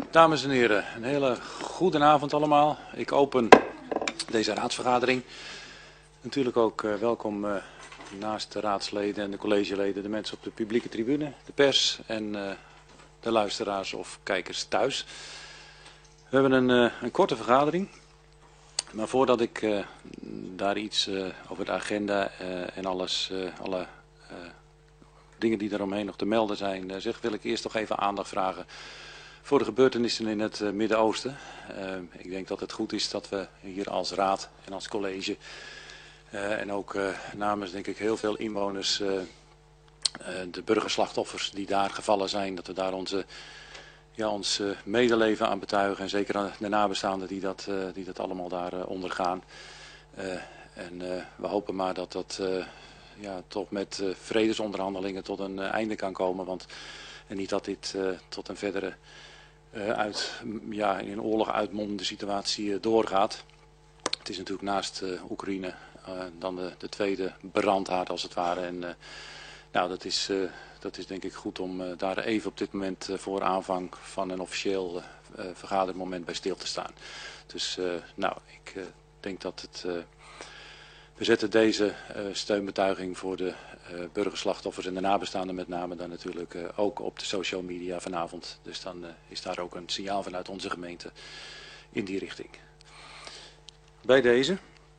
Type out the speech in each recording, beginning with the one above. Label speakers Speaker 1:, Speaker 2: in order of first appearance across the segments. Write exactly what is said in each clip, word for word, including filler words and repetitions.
Speaker 1: Dames en heren, een hele goede avond allemaal. Ik open deze raadsvergadering. Natuurlijk ook uh, welkom uh, naast de raadsleden en de collegeleden, de mensen op de publieke tribune, de pers en uh, de luisteraars of kijkers thuis. We hebben een, uh, een korte vergadering. Maar voordat ik uh, daar iets uh, over de agenda uh, en alles, uh, alle uh, dingen die eromheen nog te melden zijn, uh, zeg, wil ik eerst nog even aandacht vragen voor de gebeurtenissen in het uh, Midden-Oosten. Uh, ik denk dat het goed is dat we hier als raad en als college uh, en ook uh, namens denk ik heel veel inwoners, uh, uh, de burgerslachtoffers die daar gevallen zijn, dat we daar onze, ja, ons uh, medeleven aan betuigen. En zeker aan de nabestaanden die dat, uh, die dat allemaal daar uh, ondergaan. Uh, en uh, we hopen maar dat dat uh, ja, toch met uh, vredesonderhandelingen tot een uh, einde kan komen. Want, en niet dat dit uh, tot een verdere Uh, uit, ja, in een oorlog uitmondende situatie uh, doorgaat. Het is natuurlijk naast uh, Oekraïne uh, dan de, de tweede brandhaard als het ware. En uh, nou, dat is, uh, dat is denk ik goed om uh, daar even op dit moment uh, voor aanvang van een officieel uh, vergadermoment bij stil te staan. Dus uh, nou, ik uh, denk dat het... Uh, we zetten deze uh, steunbetuiging voor de uh, burgerslachtoffers en de nabestaanden met name dan natuurlijk uh, ook op de social media vanavond. Dus dan uh, is daar ook een signaal vanuit onze gemeente in die richting. Bij deze.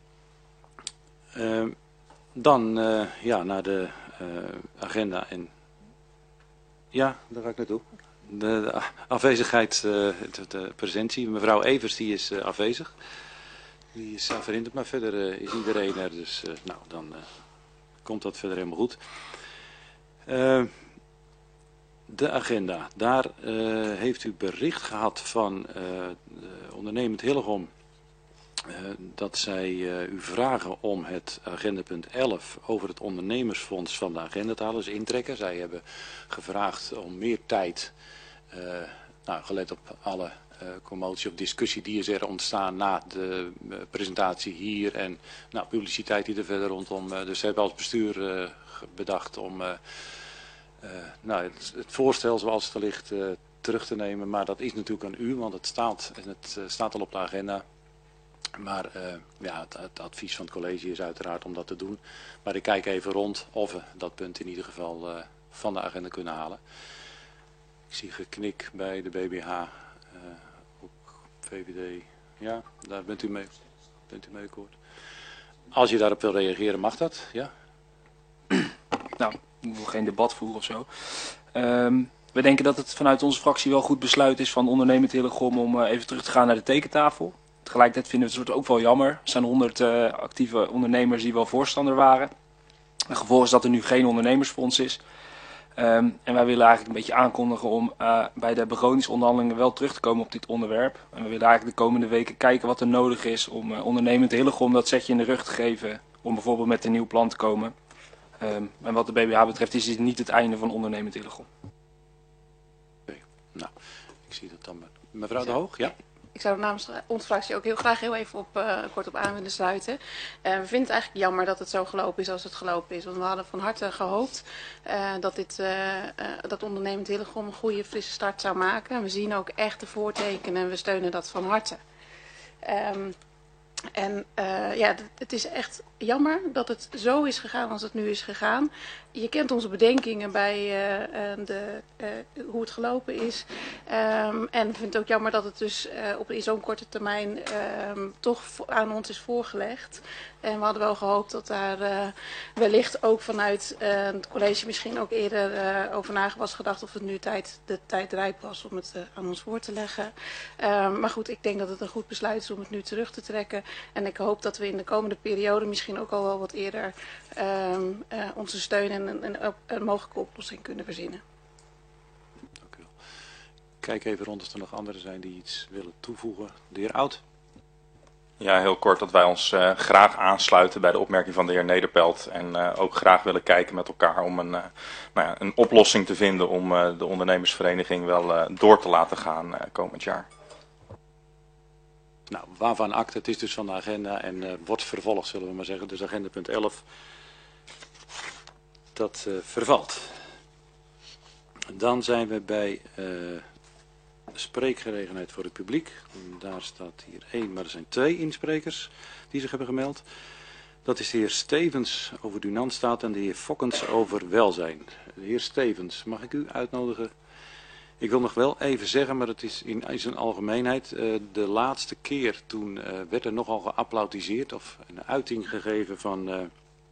Speaker 1: Uh, dan uh, ja, naar de uh, agenda en... Ja, daar ga ik naartoe. De, de afwezigheid, uh, de, de presentie. Mevrouw Evers die is uh, afwezig. Die is verhinderd, maar verder uh, is iedereen er, dus uh, nou, dan uh, komt dat verder helemaal goed. Uh, de agenda. Daar uh, heeft u bericht gehad van uh, de ondernemend Hillegom uh, dat zij uh, u vragen om het agendapunt elf over het ondernemersfonds van de agenda te halen, dus intrekken. Zij hebben gevraagd om meer tijd, uh, nou, gelet op alle Uh, commotie of discussie die is er ontstaan na de uh, presentatie hier en nou, publiciteit die er verder rondom. Uh, dus ze hebben als bestuur uh, bedacht om uh, uh, nou, het, het voorstel zoals het er ligt uh, terug te nemen. Maar dat is natuurlijk aan u, want het staat, en het uh, staat al op de agenda. Maar uh, ja, het, het advies van het college is uiteraard om dat te doen. Maar ik kijk even rond of we dat punt in ieder geval uh, van de agenda kunnen halen. Ik zie geknik bij de B B H. Uh, V V D, ja, daar bent u mee, bent u mee akkoord. Als je daarop wil reageren, mag dat, ja?
Speaker 2: Nou, we wil geen debat voeren of zo. Um, we denken dat het vanuit onze fractie wel goed besluit is van ondernemend Hillegom om uh, even terug te gaan naar de tekentafel. Tegelijkertijd vinden we het ook wel jammer. Er zijn honderd uh, actieve ondernemers die wel voorstander waren. Het gevolg is dat er nu geen ondernemersfonds is. Um, en wij willen eigenlijk een beetje aankondigen om uh, bij de begrotingsonderhandelingen wel terug te komen op dit onderwerp. En we willen eigenlijk de komende weken kijken wat er nodig is om uh, ondernemend Hillegom dat zetje in de rug te geven. Om bijvoorbeeld met een nieuw plan te komen. Um, en wat de B B H betreft is dit niet het einde van ondernemend Hillegom.
Speaker 1: Oké, nou, ik zie dat dan. Mevrouw De Hoog, ja?
Speaker 3: Ik zou namens onze fractie ook heel graag heel even op, uh, kort op aan willen sluiten. Uh, we vinden het eigenlijk jammer dat het zo gelopen is als het gelopen is. Want we hadden van harte gehoopt uh, dat dit uh, uh, dat ondernemend Hillegom een goede frisse start zou maken. We zien ook echt de voortekenen en we steunen dat van harte. Um, en uh, ja, het is echt jammer dat het zo is gegaan als het nu is gegaan. Je kent onze bedenkingen bij uh, de, uh, hoe het gelopen is. Um, en ik vind het ook jammer dat het dus uh, op, in zo'n korte termijn um, toch aan ons is voorgelegd. En we hadden wel gehoopt dat daar uh, wellicht ook vanuit uh, het college misschien ook eerder uh, over na was gedacht of het nu tijd, de tijd rijp was om het uh, aan ons voor te leggen. Um, maar goed, ik denk dat het een goed besluit is om het nu terug te trekken. En ik hoop dat we in de komende periode misschien ook al wel wat eerder um, uh, onze steun en een, een, een mogelijke oplossing kunnen verzinnen.
Speaker 1: Dank u wel. Kijk even rond of er nog anderen zijn die iets willen toevoegen. De heer Oud.
Speaker 4: Ja, heel kort dat wij ons uh, graag aansluiten bij de opmerking van de heer Nederpelt. En uh, ook graag willen kijken met elkaar om een, uh, nou ja, een oplossing te vinden om uh, de ondernemersvereniging wel uh, door te laten gaan uh, komend jaar.
Speaker 1: Nou, waarvan acte, het is dus van de agenda en uh, wordt vervolgd, zullen we maar zeggen. Dus agenda punt elf, dat uh, vervalt. Dan zijn we bij uh, spreekgelegenheid voor het publiek. En daar staat hier één, maar er zijn twee insprekers die zich hebben gemeld. Dat is de heer Stevens over Dunantstaat en de heer Fokkens over welzijn. De heer Stevens, mag ik u uitnodigen? Ik wil nog wel even zeggen, maar het is in, in zijn algemeenheid. Uh, de laatste keer toen uh, werd er nogal geapplaudiseerd of een uiting gegeven van uh,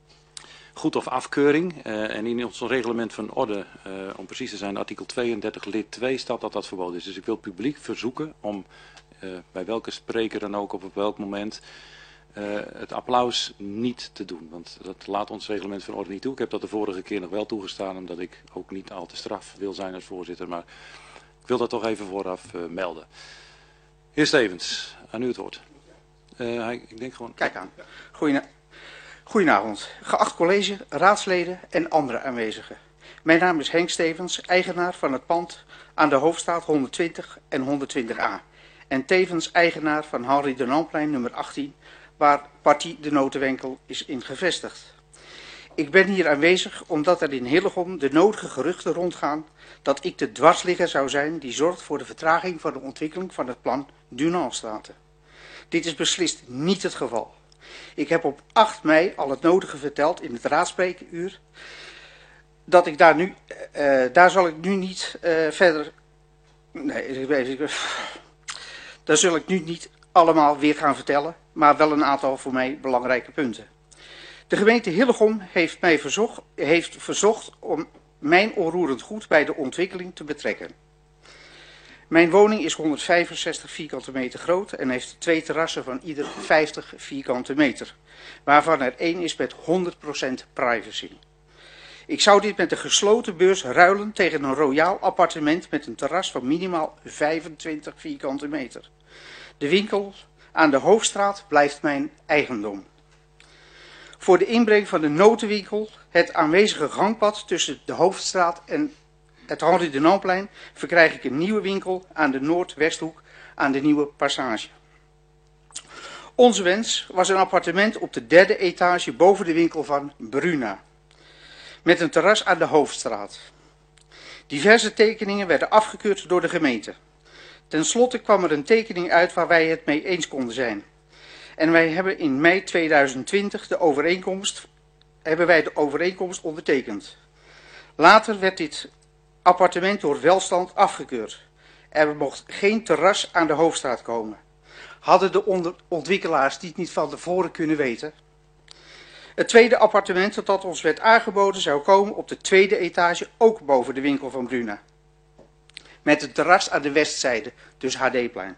Speaker 1: goed of afkeuring. Uh, en in ons reglement van orde, uh, om precies te zijn, artikel tweeëndertig lid twee staat dat dat verboden is. Dus ik wil het publiek verzoeken om uh, bij welke spreker dan ook of op welk moment uh, het applaus niet te doen. Want dat laat ons reglement van orde niet toe. Ik heb dat de vorige keer nog wel toegestaan, omdat ik ook niet al te straf wil zijn als voorzitter. Maar ik wil dat toch even vooraf uh, melden. Heer Stevens, aan u het woord. Uh, hij, ik denk gewoon...
Speaker 5: Kijk aan. Goeie, goedenavond. Geacht college, raadsleden en andere aanwezigen. Mijn naam is Henk Stevens, eigenaar van het pand aan de Hoofdstraat honderdtwintig en honderdtwintig a. En tevens eigenaar van Henri Dunantplein nummer achttien, waar Partie de Notenwinkel is in gevestigd. Ik ben hier aanwezig omdat er in Hillegom de nodige geruchten rondgaan dat ik de dwarsligger zou zijn die zorgt voor de vertraging van de ontwikkeling van het plan Dunantstraat. Dit is beslist niet het geval. Ik heb op acht mei al het nodige verteld in het raadspreekuur. Dat ik daar nu, uh, daar zal ik nu niet uh, verder, nee, ik, ik, daar zul ik nu niet allemaal weer gaan vertellen, maar wel een aantal voor mij belangrijke punten. De gemeente Hillegom heeft mij verzocht, heeft verzocht om mijn onroerend goed bij de ontwikkeling te betrekken. Mijn woning is honderdvijfenzestig vierkante meter groot en heeft twee terrassen van ieder vijftig vierkante meter, waarvan er één is met honderd procent privacy. Ik zou dit met een gesloten beurs ruilen tegen een royaal appartement met een terras van minimaal vijfentwintig vierkante meter. De winkel aan de Hoofdstraat blijft mijn eigendom. Voor de inbreng van de notenwinkel, het aanwezige gangpad tussen de Hoofdstraat en het Henri Dunantplein, verkrijg ik een nieuwe winkel aan de Noordwesthoek aan de Nieuwe Passage. Onze wens was een appartement op de derde etage boven de winkel van Bruna, met een terras aan de Hoofdstraat. Diverse tekeningen werden afgekeurd door de gemeente. Ten slotte kwam er een tekening uit waar wij het mee eens konden zijn. En wij hebben in mei tweeduizend twintig de overeenkomst, hebben wij de overeenkomst ondertekend. Later werd dit appartement door welstand afgekeurd. Er mocht geen terras aan de Hoofdstraat komen. Hadden de ontwikkelaars dit niet van tevoren kunnen weten? Het tweede appartement dat ons werd aangeboden zou komen op de tweede etage, ook boven de winkel van Bruna. Met een terras aan de westzijde, dus H D-plein.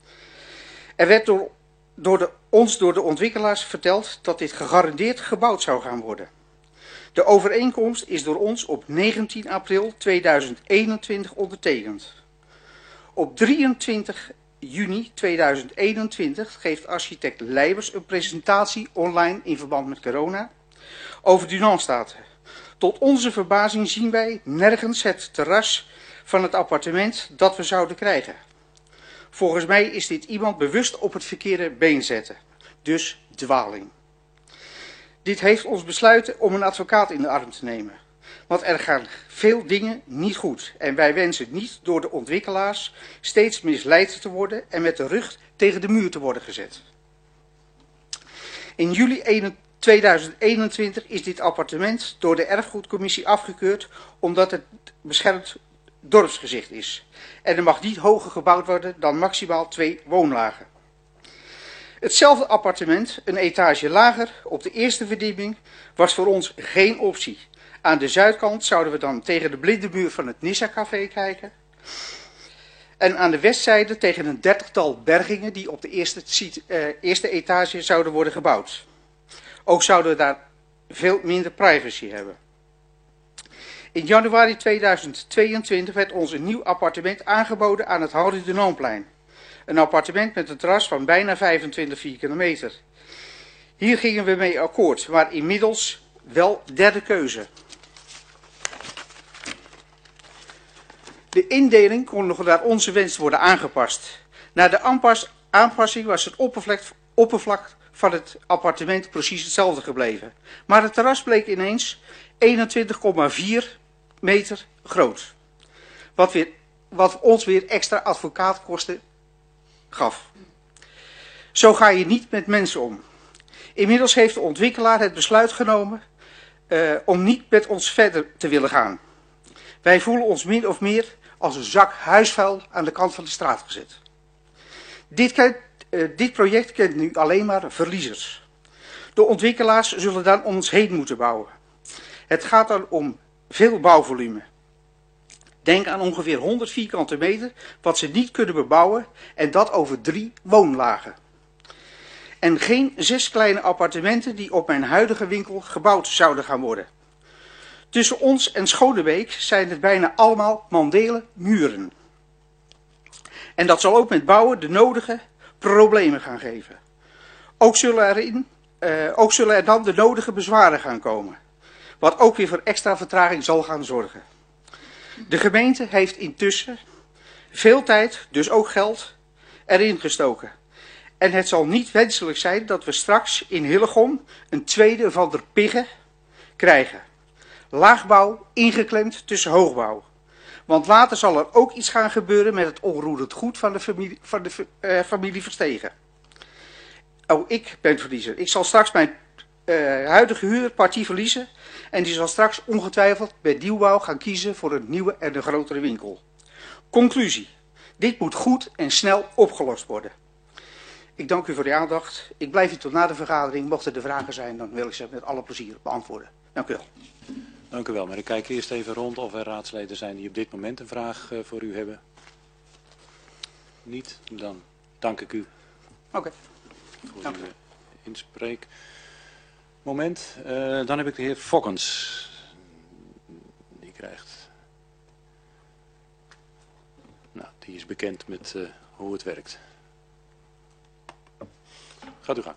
Speaker 5: Er werd door, door de, ons door de ontwikkelaars verteld dat dit gegarandeerd gebouwd zou gaan worden. De overeenkomst is door ons op negentien april tweeduizend eenentwintig ondertekend. Op drieëntwintig juni tweeduizend eenentwintig geeft architect Leibers een presentatie online in verband met corona over Dunantstraat. Tot onze verbazing zien wij nergens het terras van het appartement dat we zouden krijgen. Volgens mij is dit iemand bewust op het verkeerde been zetten. Dus dwaling. Dit heeft ons besluiten om een advocaat in de arm te nemen. Want er gaan veel dingen niet goed. En wij wensen niet door de ontwikkelaars steeds misleid te worden en met de rug tegen de muur te worden gezet. In juli tweeduizend eenentwintig is dit appartement door de erfgoedcommissie afgekeurd omdat het beschermd dorpsgezicht is. En er mag niet hoger gebouwd worden dan maximaal twee woonlagen. Hetzelfde appartement, een etage lager, op de eerste verdieping, was voor ons geen optie. Aan de zuidkant zouden we dan tegen de blinde muur van het Nissa Café kijken. En aan de westzijde tegen een dertigtal bergingen die op de eerste, uh, eerste etage zouden worden gebouwd. Ook zouden we daar veel minder privacy hebben. In januari tweeduizend tweeëntwintig werd ons een nieuw appartement aangeboden aan het Henri Dunantplein. Een appartement met een terras van bijna vijfentwintig vierkante meter. Hier gingen we mee akkoord, maar inmiddels wel derde keuze. De indeling kon nog naar onze wens worden aangepast. Na de aanpas, aanpassing was het oppervlak, oppervlak van het appartement precies hetzelfde gebleven. Maar het terras bleek ineens eenentwintig komma vier meter groot. Wat weer wat ons weer extra advocaatkosten gaf. Zo ga je niet met mensen om. Inmiddels heeft de ontwikkelaar het besluit genomen uh, om niet met ons verder te willen gaan. Wij voelen ons min of meer als een zak huisvuil aan de kant van de straat gezet. Dit, kent, uh, dit project kent nu alleen maar verliezers. De ontwikkelaars zullen dan om ons heen moeten bouwen. Het gaat dan om veel bouwvolume. Denk aan ongeveer honderd vierkante meter wat ze niet kunnen bebouwen en dat over drie woonlagen. En geen zes kleine appartementen die op mijn huidige winkel gebouwd zouden gaan worden. Tussen ons en Schonebeek zijn het bijna allemaal mandelen muren. En dat zal ook met bouwen de nodige problemen gaan geven. Ook zullen, erin, uh, ook zullen er dan de nodige bezwaren gaan komen. Wat ook weer voor extra vertraging zal gaan zorgen. De gemeente heeft intussen veel tijd, dus ook geld, erin gestoken. En het zal niet wenselijk zijn dat we straks in Hillegom een tweede van der Piggen krijgen. Laagbouw ingeklemd tussen hoogbouw. Want later zal er ook iets gaan gebeuren met het onroerend goed van de familie, van de, uh, familie Verstegen. Oh, ik ben verliezer. Ik zal straks mijn uh, huidige huurpartie verliezen. En die zal straks ongetwijfeld bij nieuwbouw gaan kiezen voor een nieuwe en een grotere winkel. Conclusie. Dit moet goed en snel opgelost worden. Ik dank u voor de aandacht. Ik blijf hier tot na de vergadering. Mochten er vragen zijn, dan wil ik ze met alle plezier beantwoorden. Dank u wel.
Speaker 1: Dank u wel. Maar ik kijk eerst even rond of er raadsleden zijn die op dit moment een vraag uh, voor u hebben. Niet? Dan dank ik u.
Speaker 5: Oké. Okay.
Speaker 1: Voor
Speaker 5: dank
Speaker 1: uw uh, inspreek. Moment. Uh, dan heb ik de heer Fokkens. Die krijgt... Nou, die is bekend met uh, hoe het werkt. Gaat u gang.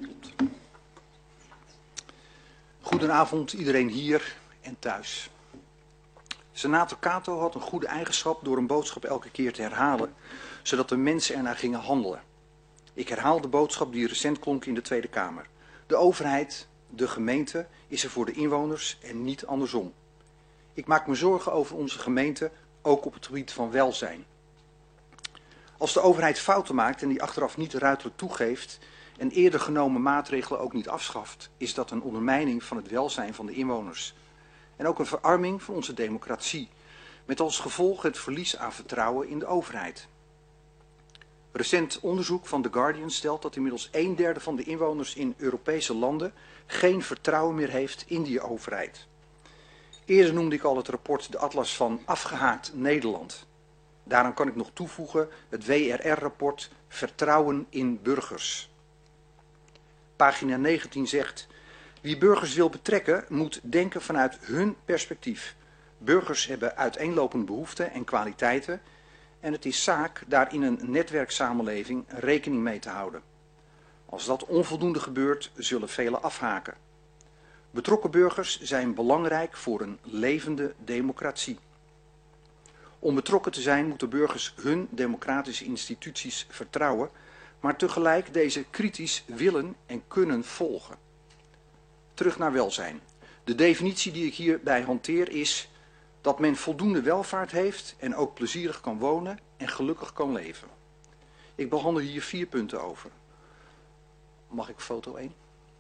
Speaker 6: Goedenavond iedereen hier en thuis. Senator Cato had een goede eigenschap door een boodschap elke keer te herhalen, zodat de mensen ernaar gingen handelen. Ik herhaal de boodschap die recent klonk in de Tweede Kamer. De overheid, de gemeente, is er voor de inwoners en niet andersom. Ik maak me zorgen over onze gemeente, ook op het gebied van welzijn. Als de overheid fouten maakt en die achteraf niet ruiterlijk toegeeft en eerder genomen maatregelen ook niet afschaft, is dat een ondermijning van het welzijn van de inwoners. En ook een verarming van onze democratie, met als gevolg het verlies aan vertrouwen in de overheid. Recent onderzoek van The Guardian stelt dat inmiddels een derde van de inwoners in Europese landen geen vertrouwen meer heeft in die overheid. Eerder noemde ik al het rapport de Atlas van Afgehaakt Nederland. Daaraan kan ik nog toevoegen het W R R-rapport Vertrouwen in burgers. Pagina negentien zegt: wie burgers wil betrekken moet denken vanuit hun perspectief. Burgers hebben uiteenlopende behoeften en kwaliteiten en het is zaak daar in een netwerksamenleving rekening mee te houden. Als dat onvoldoende gebeurt, zullen velen afhaken. Betrokken burgers zijn belangrijk voor een levende democratie. Om betrokken te zijn moeten burgers hun democratische instituties vertrouwen, maar tegelijk deze kritisch willen en kunnen volgen. Terug naar welzijn. De definitie die ik hierbij hanteer is dat men voldoende welvaart heeft en ook plezierig kan wonen en gelukkig kan leven. Ik behandel hier vier punten over. Mag ik foto één?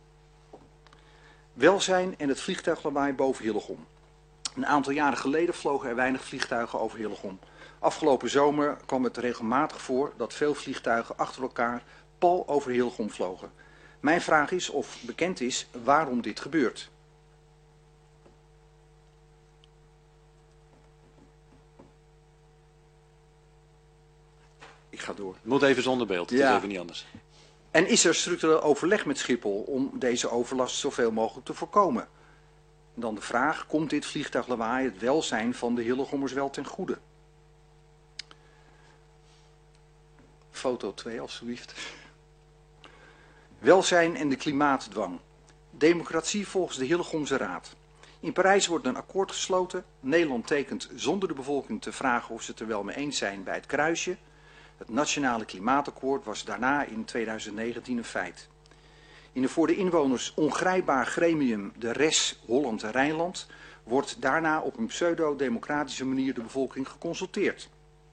Speaker 6: Welzijn en het vliegtuiglawaai boven Hillegom. Een aantal jaren geleden vlogen er weinig vliegtuigen over Hillegom. Afgelopen zomer kwam het regelmatig voor dat veel vliegtuigen achter elkaar pal over Hillegom vlogen. Mijn vraag is of bekend is waarom dit gebeurt. Ik ga door.
Speaker 1: Het moet even zonder beeld, het
Speaker 6: ja.
Speaker 1: is even niet anders.
Speaker 6: En is er structureel overleg met Schiphol om deze overlast zoveel mogelijk te voorkomen? Dan de vraag, komt dit vliegtuiglawaai het welzijn van de Hillegommers wel ten goede? Foto twee alstublieft. Welzijn en de klimaatdwang. Democratie volgens de Hillegomse Raad. In Parijs wordt een akkoord gesloten. Nederland tekent zonder de bevolking te vragen of ze het er wel mee eens zijn bij het kruisje. Het Nationale Klimaatakkoord was daarna in tweeduizend negentien een feit. In een voor de inwoners ongrijpbaar gremium, de R E S Holland en Rijnland, wordt daarna op een pseudo-democratische manier de bevolking geconsulteerd.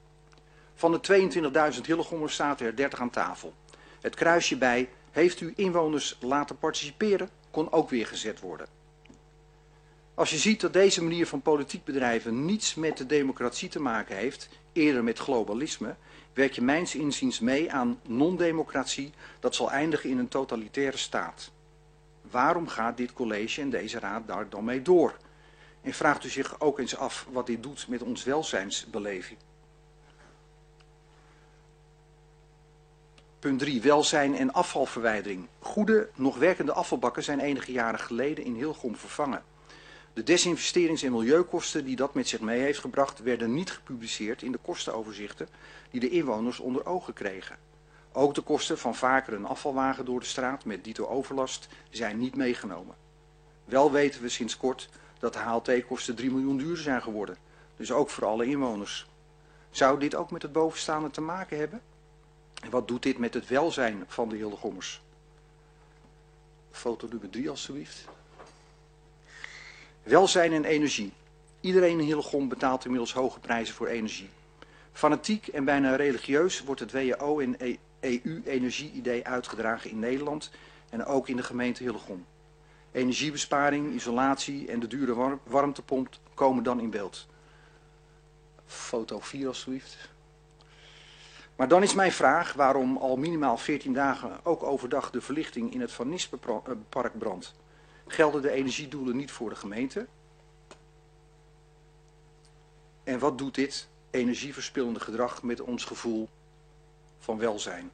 Speaker 6: Van de tweeëntwintigduizend Hillegommers zaten er dertig aan tafel. Het kruisje bij heeft u inwoners laten participeren kon ook weer gezet worden. Als je ziet dat deze manier van politiek bedrijven niets met de democratie te maken heeft, eerder met globalisme, werk je mijns inziens mee aan non-democratie dat zal eindigen in een totalitaire staat. Waarom gaat dit college en deze raad daar dan mee door? En vraagt u zich ook eens af wat dit doet met ons welzijnsbeleving. Punt drie. Welzijn en afvalverwijdering. Goede, nog werkende afvalbakken zijn enige jaren geleden in Hillegom vervangen. De desinvesterings- en milieukosten die dat met zich mee heeft gebracht, werden niet gepubliceerd in de kostenoverzichten die de inwoners onder ogen kregen. Ook de kosten van vaker een afvalwagen door de straat met dito overlast zijn niet meegenomen. Wel weten we sinds kort dat de H L T-kosten drie miljoen duurder zijn geworden. Dus ook voor alle inwoners. Zou dit ook met het bovenstaande te maken hebben? En wat doet dit met het welzijn van de Hillegommers? Foto nummer drie alstublieft. Welzijn en energie. Iedereen in Hillegom betaalt inmiddels hoge prijzen voor energie. Fanatiek en bijna religieus wordt het W H O en E U-energie-idee uitgedragen in Nederland en ook in de gemeente Hillegom. Energiebesparing, isolatie en de dure warm warmtepomp komen dan in beeld. Foto vier alstublieft. Maar dan is mijn vraag waarom al minimaal veertien dagen ook overdag de verlichting in het Van Nispenpark brandt. Gelden de energiedoelen niet voor de gemeente? En wat doet dit energieverspillende gedrag met ons gevoel van welzijn?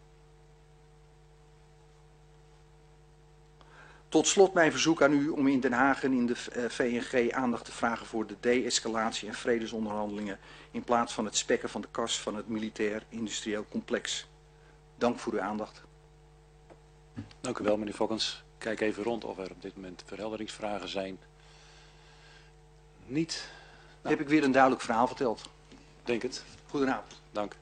Speaker 6: Tot slot mijn verzoek aan u om in Den Haag en in de V N G aandacht te vragen voor de de-escalatie en vredesonderhandelingen in plaats van het spekken van de kas van het militair-industrieel complex. Dank voor uw aandacht.
Speaker 1: Dank u wel, meneer Fokkens. Kijk even rond of er op dit moment verhelderingsvragen zijn. Niet. Nou,
Speaker 6: heb ik weer een duidelijk verhaal verteld.
Speaker 1: Denk het.
Speaker 6: Goedenavond.
Speaker 1: Dank.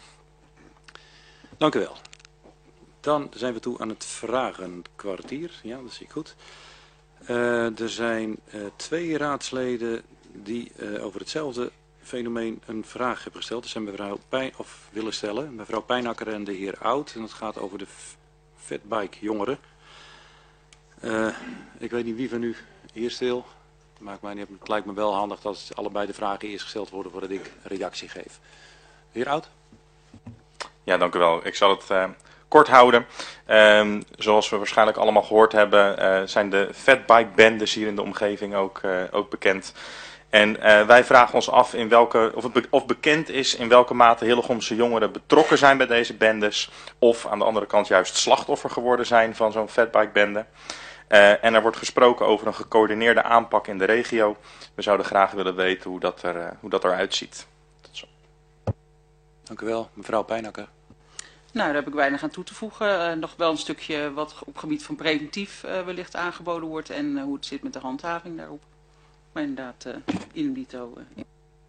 Speaker 1: Dank u wel. Dan zijn we toe aan het vragenkwartier. Ja, dat zie ik goed. Uh, er zijn uh, twee raadsleden die uh, over hetzelfde fenomeen een vraag hebben gesteld. Dat zijn mevrouw Pijn, of willen stellen. Mevrouw Pijnakker en de heer Oud. En dat gaat over de fatbike jongeren. Uh, ik weet niet wie van u eerst wil. Maakt mij niet, het lijkt me wel handig dat allebei de vragen eerst gesteld worden voordat ik een reactie geef. De heer Oud?
Speaker 4: Ja, dank u wel. Ik zal het uh, kort houden. Uh, zoals we waarschijnlijk allemaal gehoord hebben, uh, zijn de fatbike bendes hier in de omgeving ook, uh, ook bekend. En uh, wij vragen ons af in welke, of het be of bekend is in welke mate Hillegomse jongeren betrokken zijn bij deze bendes. Of aan de andere kant juist slachtoffer geworden zijn van zo'n fatbike bende. Uh, en er wordt gesproken over een gecoördineerde aanpak in de regio. We zouden graag willen weten hoe dat, er, uh, hoe dat eruit ziet. Tot zo.
Speaker 1: Dank u wel. Mevrouw Pijnakker.
Speaker 7: Nou, daar heb ik weinig aan toe te voegen. Uh, nog wel een stukje wat op gebied van preventief uh, wellicht aangeboden wordt en uh, hoe het zit met de handhaving daarop. Maar inderdaad, uh, in dito. Uh,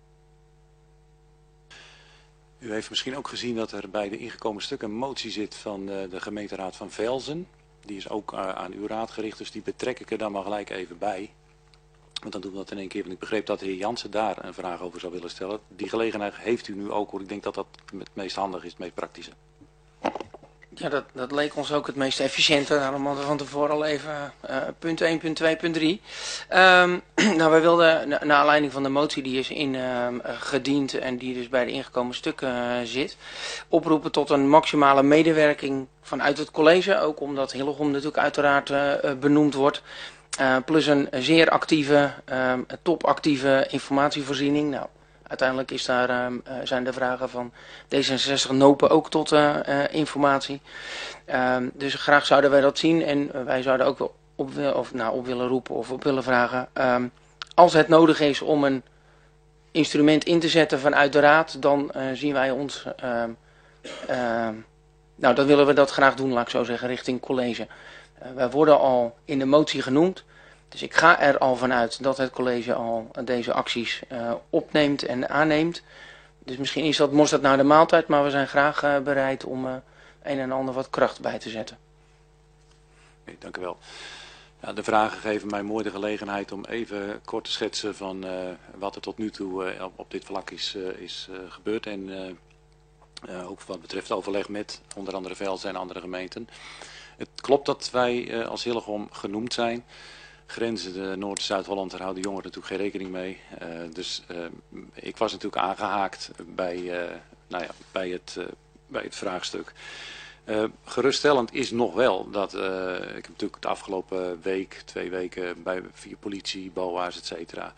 Speaker 1: U heeft misschien ook gezien dat er bij de ingekomen stuk een motie zit van uh, de gemeenteraad van Velzen. Die is ook uh, aan uw raad gericht, dus die betrek ik er dan maar gelijk even bij. Want dan doen we dat in één keer, want ik begreep dat de heer Jansen daar een vraag over zou willen stellen. Die gelegenheid heeft u nu ook, hoor. Ik denk dat dat het meest handig is, het meest praktische.
Speaker 8: Ja, dat, dat leek ons ook het meest efficiënte. Daarom hadden we van tevoren al even uh, punt één, punt twee, punt drie. Um, nou, wij wilden, na, naar aanleiding van de motie die is in uh, gediend en die dus bij de ingekomen stukken uh, zit, oproepen tot een maximale medewerking vanuit het college. Ook omdat Hillegom natuurlijk uiteraard uh, benoemd wordt. Uh, plus een zeer actieve, uh, topactieve informatievoorziening. Nou, uiteindelijk is daar, uh, zijn de vragen van D zesenzestig Nopen ook tot uh, uh, informatie. Uh, dus graag zouden wij dat zien en wij zouden ook wel op, of, nou, op willen roepen of op willen vragen. Uh, als het nodig is om een instrument in te zetten vanuit de raad, dan uh, zien wij ons... Uh, uh, nou, dan willen we dat graag doen, laat ik zo zeggen, richting college. Uh, wij worden al in de motie genoemd. Dus ik ga er al vanuit dat het college al deze acties uh, opneemt en aanneemt. Dus misschien is dat mosterd naar de maaltijd, maar we zijn graag uh, bereid om uh, een en ander wat kracht bij te zetten.
Speaker 1: Okay, dank u wel. Ja, de vragen geven mij mooi de gelegenheid om even kort te schetsen van uh, wat er tot nu toe uh, op, op dit vlak is, uh, is uh, gebeurd. En uh, Uh, ook wat betreft overleg met onder andere Velzen en andere gemeenten. Het klopt dat wij uh, als Hillegom genoemd zijn. Grenzen de Noord- en Zuid-Holland, daar houden jongeren natuurlijk geen rekening mee. Uh, dus uh, ik was natuurlijk aangehaakt bij, uh, nou ja, bij, het, uh, bij het vraagstuk. Uh, geruststellend is nog wel dat uh, ik heb natuurlijk de afgelopen week, twee weken bij via politie, B O A's, et cetera.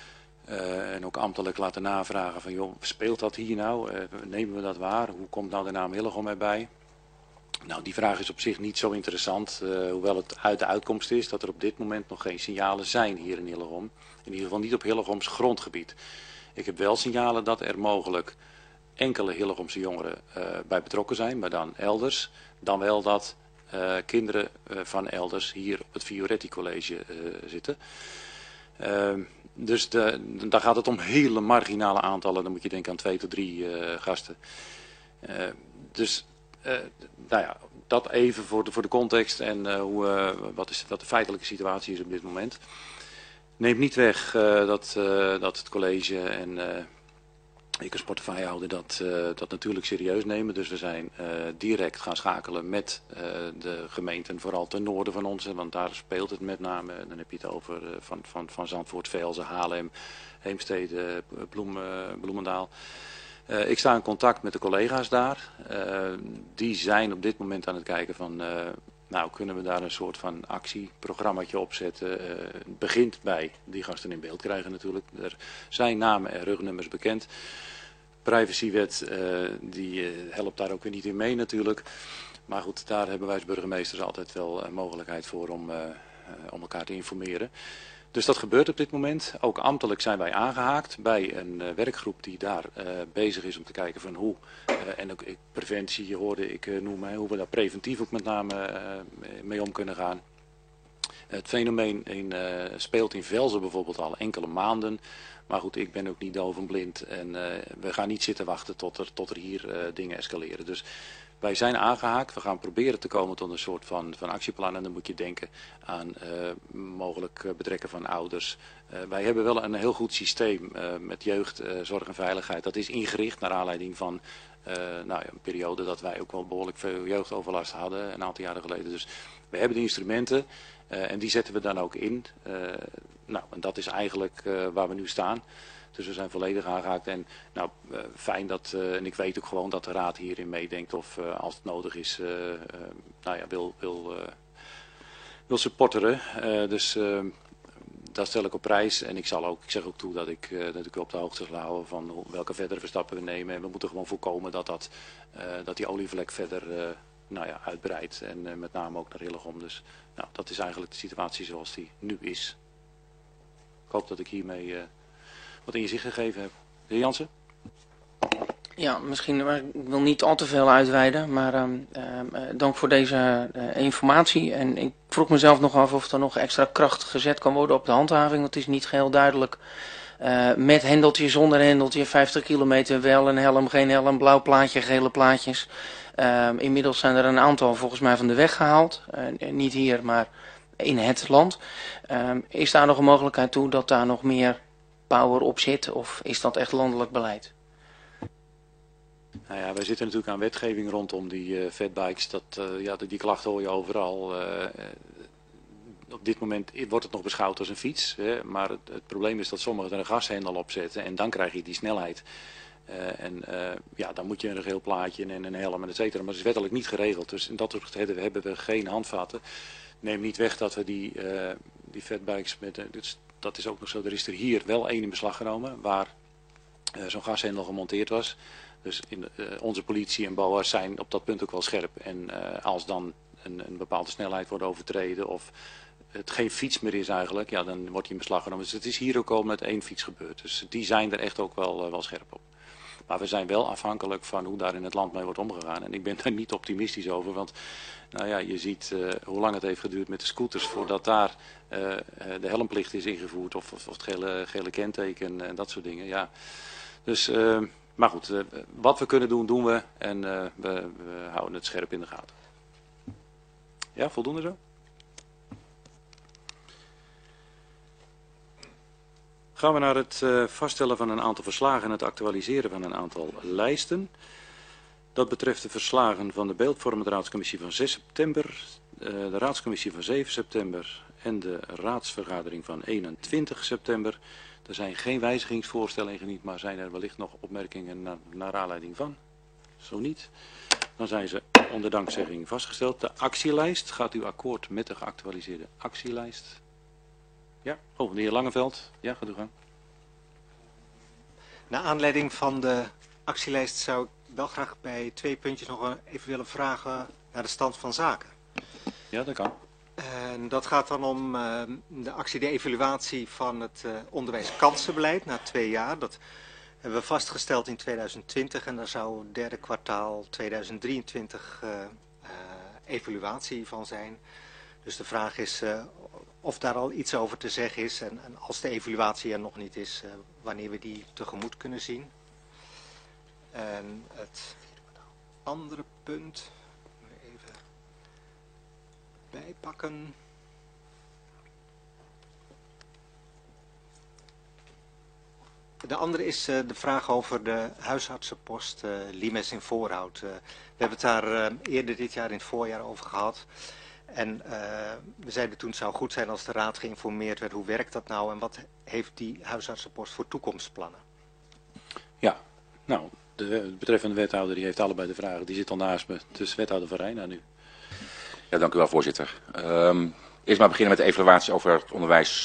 Speaker 1: Uh, en ook ambtelijk laten navragen van, joh, speelt dat hier nou? Uh, nemen we dat waar? Hoe komt nou de naam Hillegom erbij? Nou, die vraag is op zich niet zo interessant, uh, hoewel het uit de uitkomst is dat er op dit moment nog geen signalen zijn hier in Hillegom. In ieder geval niet op Hillegoms grondgebied. Ik heb wel signalen dat er mogelijk enkele Hillegomse jongeren uh, bij betrokken zijn, maar dan elders. Dan wel dat uh, kinderen uh, van elders hier op het Fioretti College uh, zitten. Uh, dus de, daar gaat het om hele marginale aantallen. Dan moet je denken aan twee tot drie uh, gasten. Uh, dus uh, nou ja, dat even voor de, voor de context en uh, hoe, uh, wat, is, wat de feitelijke situatie is op dit moment. Neemt niet weg uh, dat, uh, dat het college en uh, ik als portefeuillehouder dat, uh, dat natuurlijk serieus nemen. Dus we zijn uh, direct gaan schakelen met uh, de gemeenten, vooral ten noorden van ons. Want daar speelt het met name, dan heb je het over uh, van, van, van Zandvoort, Velzen, Haarlem, Heemstede, Bloem, uh, Bloemendaal. Uh, ik sta in contact met de collega's daar. Uh, die zijn op dit moment aan het kijken van, uh, nou kunnen we daar een soort van actieprogrammaatje opzetten. Uh, het begint bij die gasten in beeld krijgen natuurlijk. Er zijn namen en rugnummers bekend. Privacywet, uh, die uh, helpt daar ook weer niet in mee natuurlijk. Maar goed, daar hebben wij als burgemeesters altijd wel uh, mogelijkheid voor om, uh, uh, om elkaar te informeren. Dus dat gebeurt op dit moment. Ook ambtelijk zijn wij aangehaakt bij een uh, werkgroep die daar uh, bezig is om te kijken van hoe, uh, en ook ik, preventie, je hoorde ik uh, noemen, hoe we daar preventief ook met name uh, mee om kunnen gaan. Het fenomeen in, uh, speelt in Velzen bijvoorbeeld al enkele maanden. Maar goed, ik ben ook niet doof en blind en uh, we gaan niet zitten wachten tot er, tot er hier uh, dingen escaleren. Dus wij zijn aangehaakt, we gaan proberen te komen tot een soort van, van actieplan en dan moet je denken aan uh, mogelijk betrekken van ouders. Uh, wij hebben wel een heel goed systeem uh, met jeugd, uh, zorg en veiligheid. Dat is ingericht naar aanleiding van uh, nou ja, een periode dat wij ook wel behoorlijk veel jeugdoverlast hadden, een aantal jaren geleden. Dus we hebben de instrumenten uh, en die zetten we dan ook in. Uh, nou, en dat is eigenlijk uh, waar we nu staan. Dus we zijn volledig aangehaakt en nou, uh, fijn dat, uh, en ik weet ook gewoon dat de raad hierin meedenkt of uh, als het nodig is, uh, uh, nou ja, wil, wil, uh, wil supporteren. Uh, dus uh, dat stel ik op prijs en ik zal ook, ik zeg ook toe dat ik, uh, dat ik op de hoogte zal houden van hoe, welke verdere stappen we nemen. En we moeten gewoon voorkomen dat, dat, uh, dat die olievlek verder uh, nou ja, uitbreidt en uh, met name ook naar Hillegom. Dus nou, dat is eigenlijk de situatie zoals die nu is. Ik hoop dat ik hiermee uh, wat inzicht gegeven heb. De heer Jansen?
Speaker 8: Ja, misschien, maar ik wil niet al te veel uitweiden, maar uh, uh, dank voor deze uh, informatie. En ik vroeg mezelf nog af of er nog extra kracht gezet kan worden op de handhaving, want het is niet geheel duidelijk. Uh, met hendeltje, zonder hendeltje, vijftig kilometer wel, een helm, geen helm, blauw plaatje, gele plaatjes. Uh, inmiddels zijn er een aantal volgens mij van de weg gehaald. Uh, niet hier, maar in het land. Uh, is daar nog een mogelijkheid toe dat daar nog meer power op zit, of is dat echt landelijk beleid?
Speaker 1: Nou ja, wij zitten natuurlijk aan wetgeving rondom die uh, fatbikes. Dat, uh, ja, die klachten hoor je overal. Uh, uh, op dit moment wordt het nog beschouwd als een fiets. Hè, maar het, het probleem is dat sommigen er een gashendel op zetten en dan krijg je die snelheid. Uh, en uh, ja, dan moet je een geel plaatje en een helm en et cetera. Maar het is wettelijk niet geregeld. Dus in dat opzicht hebben we geen handvatten. Neem niet weg dat we die, uh, die fatbikes met... Uh, dus dat is ook nog zo. Er is er hier wel één in beslag genomen waar uh, zo'n gashendel gemonteerd was. Dus in, uh, onze politie en B O A's zijn op dat punt ook wel scherp. En uh, als dan een, een bepaalde snelheid wordt overtreden of het geen fiets meer is eigenlijk, ja, dan wordt die in beslag genomen. Dus het is hier ook al met één fiets gebeurd. Dus die zijn er echt ook wel, uh, wel scherp op. Maar we zijn wel afhankelijk van hoe daar in het land mee wordt omgegaan. En ik ben daar niet optimistisch over, want nou ja, je ziet uh, hoe lang het heeft geduurd met de scooters voordat daar uh, de helmplicht is ingevoerd of, of, of het gele, gele kenteken en dat soort dingen. Ja. Dus, uh, maar goed, uh, wat we kunnen doen, doen we en uh, we, we houden het scherp in de gaten. Ja, voldoende zo? Gaan we naar het uh, vaststellen van een aantal verslagen en het actualiseren van een aantal lijsten. Dat betreft de verslagen van de beeldvormende raadscommissie van zes september, de raadscommissie van zeven september en de raadsvergadering van eenentwintig september. Er zijn geen wijzigingsvoorstellen ingediend, maar zijn er wellicht nog opmerkingen naar, naar aanleiding van? Zo niet. Dan zijn ze onder dankzegging vastgesteld. De actielijst, gaat u akkoord met de geactualiseerde actielijst? Ja, oh, de heer Langeveld. Ja, gaat u gang.
Speaker 9: Naar aanleiding van de actielijst zou ik wel graag bij twee puntjes nog even willen vragen naar de stand van zaken.
Speaker 1: Ja, dat kan.
Speaker 9: En dat gaat dan om uh, de actie, de evaluatie van het uh, onderwijskansenbeleid na twee jaar. Dat hebben we vastgesteld in tweeduizend twintig en daar zou derde kwartaal tweeduizend drieëntwintig uh, uh, evaluatie van zijn. Dus de vraag is uh, of daar al iets over te zeggen is en, en als de evaluatie er nog niet is, uh, wanneer we die tegemoet kunnen zien. En het andere punt, even bijpakken. De andere is uh, de vraag over de huisartsenpost uh, Limes in Voorhout. Uh, we hebben het daar uh, eerder dit jaar in het voorjaar over gehad. En uh, we zeiden toen het zou goed zijn als de raad geïnformeerd werd. Hoe werkt dat nou en wat heeft die huisartsenpost voor toekomstplannen?
Speaker 1: Ja, nou, de betreffende wethouder die heeft allebei de vragen. Die zit al naast me. Dus wethouder Van Rijn, nu.
Speaker 10: Ja, dank u wel, voorzitter. Um, eerst maar beginnen met de evaluatie over het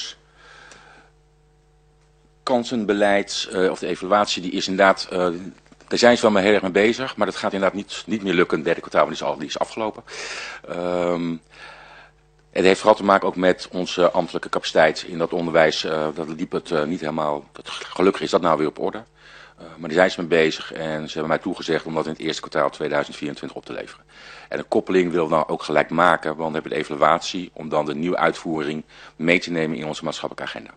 Speaker 10: onderwijskansenbeleid. Uh, of de evaluatie, die is inderdaad... Uh, daar zijn ze wel mee heel erg mee bezig, maar dat gaat inderdaad niet, niet meer lukken. Het derde kwartaal, want die is, al, die is afgelopen. Um, het heeft vooral te maken ook met onze ambtelijke capaciteit in dat onderwijs. Uh, dat liep het uh, niet helemaal... Dat, gelukkig is dat nou weer op orde. Uh, maar daar zijn ze mee bezig en ze hebben mij toegezegd om dat in het eerste kwartaal tweeduizend vierentwintig op te leveren. En een koppeling willen we dan ook gelijk maken, want we hebben de evaluatie om dan de nieuwe uitvoering mee te nemen in onze maatschappelijke agenda.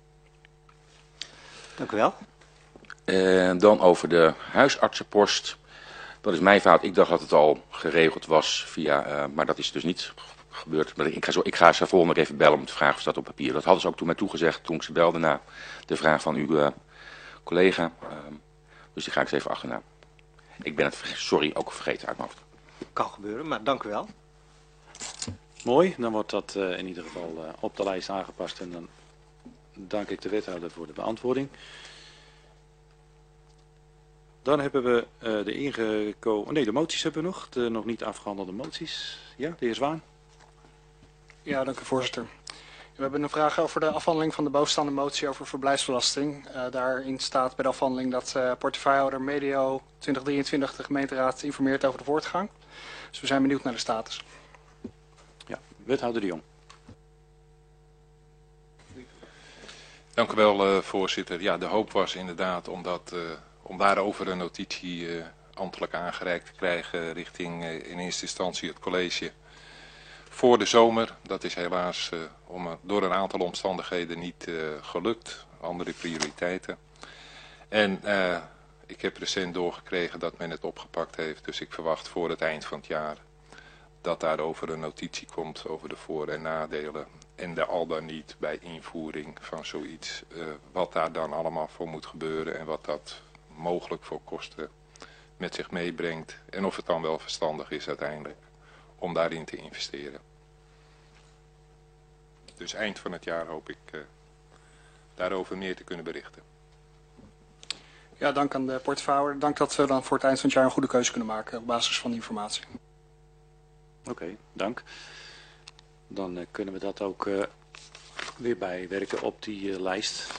Speaker 9: Dank u wel.
Speaker 10: En dan over de huisartsenpost. Dat is mijn fout. Ik dacht dat het al geregeld was via, uh, maar dat is dus niet gebeurd. Maar ik ga, zo, ik ga ze volgende keer even bellen om te vragen of ze dat op papier. Dat hadden ze ook toen mij toegezegd toen ik ze belde na de vraag van uw uh, collega. Uh, dus die ga ik eens even achterna. Ik ben het, sorry, ook vergeten uit mijn hoofd.
Speaker 9: Kan gebeuren, maar dank u wel.
Speaker 1: Mooi, dan wordt dat uh, in ieder geval uh, op de lijst aangepast en dan dank ik de wethouder voor de beantwoording. Dan hebben we uh, de ingekomen, nee de moties hebben we nog, de nog niet afgehandelde moties. Ja, de heer Zwaan.
Speaker 11: Ja, dank u voorzitter. We hebben een vraag over de afhandeling van de bovenstaande motie over verblijfsbelasting. Uh, daarin staat bij de afhandeling dat uh, portefeuillehouder medio twintig drieëntwintig de gemeenteraad informeert over de voortgang. Dus we zijn benieuwd naar de status.
Speaker 1: Ja, wethouder de Jong.
Speaker 12: Dank u wel, uh, voorzitter. Ja, de hoop was inderdaad om, dat, uh, om daarover een notitie uh, ambtelijk aangereikt te krijgen richting uh, in eerste instantie het college voor de zomer. Dat is helaas uh, om, uh, door een aantal omstandigheden niet uh, gelukt. Andere prioriteiten. En uh, ik heb recent doorgekregen dat men het opgepakt heeft. Dus ik verwacht voor het eind van het jaar dat daarover een notitie komt over de voor- en nadelen. En de al dan niet bij invoering van zoiets. Uh, wat daar dan allemaal voor moet gebeuren. En wat dat mogelijk voor kosten met zich meebrengt. En of het dan wel verstandig is uiteindelijk om daarin te investeren. Dus eind van het jaar hoop ik uh, daarover meer te kunnen berichten.
Speaker 11: Ja, dank aan de portefeuillehouder. Dank dat we dan voor het eind van het jaar een goede keuze kunnen maken op basis van die informatie.
Speaker 1: Oké, okay, dank. Dan uh, kunnen we dat ook uh, weer bijwerken op die uh, lijst.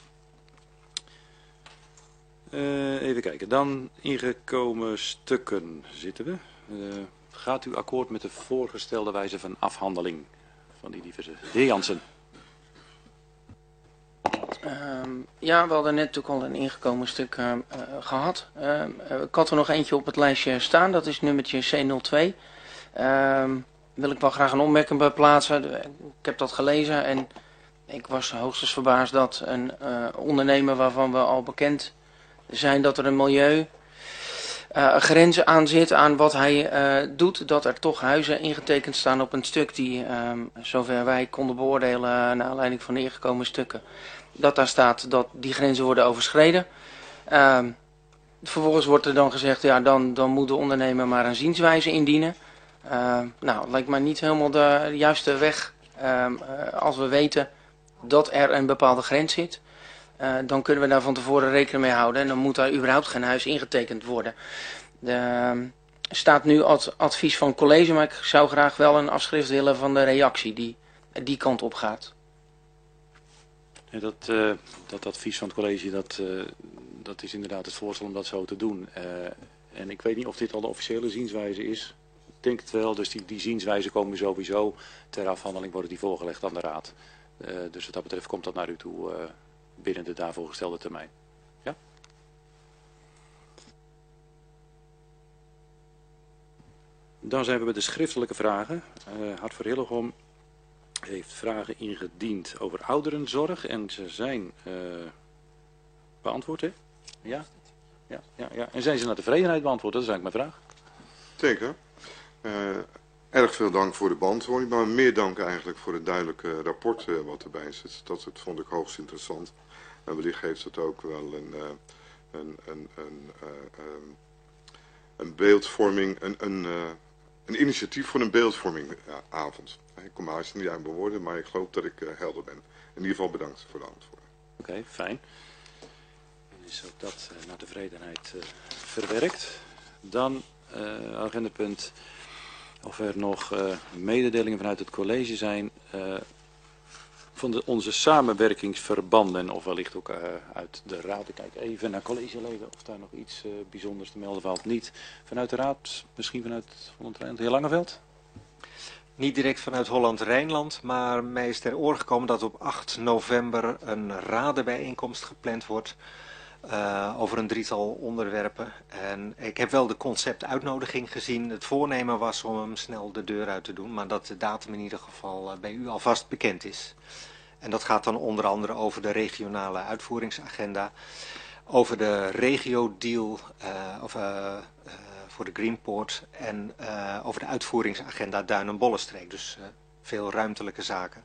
Speaker 1: Uh, even kijken, dan ingekomen stukken zitten we. Uh, gaat u akkoord met de voorgestelde wijze van afhandeling van die diverse... De heer Jansen.
Speaker 8: Um, ja, we hadden net natuurlijk al een ingekomen stuk uh, uh, gehad. Uh, ik had er nog eentje op het lijstje staan, dat is nummertje C nul twee. Um, wil ik wel graag een opmerking bij plaatsen. Ik heb dat gelezen en ik was hoogstens verbaasd dat een uh, ondernemer waarvan we al bekend zijn dat er een milieu uh, grens aan zit aan wat hij uh, doet, dat er toch huizen ingetekend staan op een stuk die, um, zover wij konden beoordelen naar aanleiding van de ingekomen stukken, dat daar staat dat die grenzen worden overschreden. Um, vervolgens wordt er dan gezegd, ja, dan, dan moet de ondernemer maar een zienswijze indienen. Uh, nou, het lijkt mij niet helemaal de juiste weg. Uh, uh, als we weten dat er een bepaalde grens zit, uh, dan kunnen we daar van tevoren rekening mee houden. En dan moet daar überhaupt geen huis ingetekend worden. Er uh, staat nu ad advies van het college, maar ik zou graag wel een afschrift willen van de reactie die die kant op gaat.
Speaker 1: Ja, dat, uh, dat advies van het college, dat, uh, dat is inderdaad het voorstel om dat zo te doen. Uh, en ik weet niet of dit al de officiële zienswijze is. Ik denk het wel, dus die, die zienswijze komen sowieso ter afhandeling, worden die voorgelegd aan de raad. Uh, dus wat dat betreft komt dat naar u toe uh, binnen de daarvoor gestelde termijn. Ja? Dan zijn we bij de schriftelijke vragen. Uh, Hart voor Hillegom heeft vragen ingediend over ouderenzorg en ze zijn uh, beantwoord, hè? Ja? Ja, ja, ja. En zijn ze naar tevredenheid beantwoord? Dat is eigenlijk mijn vraag.
Speaker 13: Zeker. Uh, erg veel dank voor de beantwoording, maar meer dank eigenlijk voor het duidelijke rapport uh, wat erbij zit. Dat het, vond ik hoogst interessant. En wellicht geeft het ook wel een, uh, een, een, een, uh, um, een beeldvorming, een, een, uh, een initiatief voor een beeldvormingavond. Uh, ik kom huis niet uit mijn woorden, maar ik geloof dat ik uh, helder ben. In ieder geval bedankt voor de antwoorden.
Speaker 1: Oké, okay, fijn. Dan is ook dat uh, naar tevredenheid uh, verwerkt. Dan uh, agendapunt of er nog uh, mededelingen vanuit het college zijn uh, van de, onze samenwerkingsverbanden of wellicht ook uh, uit de raad. Ik kijk even naar collegeleden of daar nog iets uh, bijzonders te melden valt. Niet vanuit de raad, misschien vanuit Holland-Rijnland. De heer Langeveld?
Speaker 9: Niet direct vanuit Holland-Rijnland, maar mij is ter oor gekomen dat op acht november een radenbijeenkomst gepland wordt uh, over een drietal onderwerpen. En ik heb wel de conceptuitnodiging gezien. Het voornemen was om hem snel de deur uit te doen, maar dat de datum in ieder geval uh, bij u alvast bekend is. En dat gaat dan onder andere over de regionale uitvoeringsagenda, over de regio-deal uh, of, uh, uh, voor de Greenport en uh, over de uitvoeringsagenda Duin-en-Bollenstreek. Dus uh, veel ruimtelijke zaken.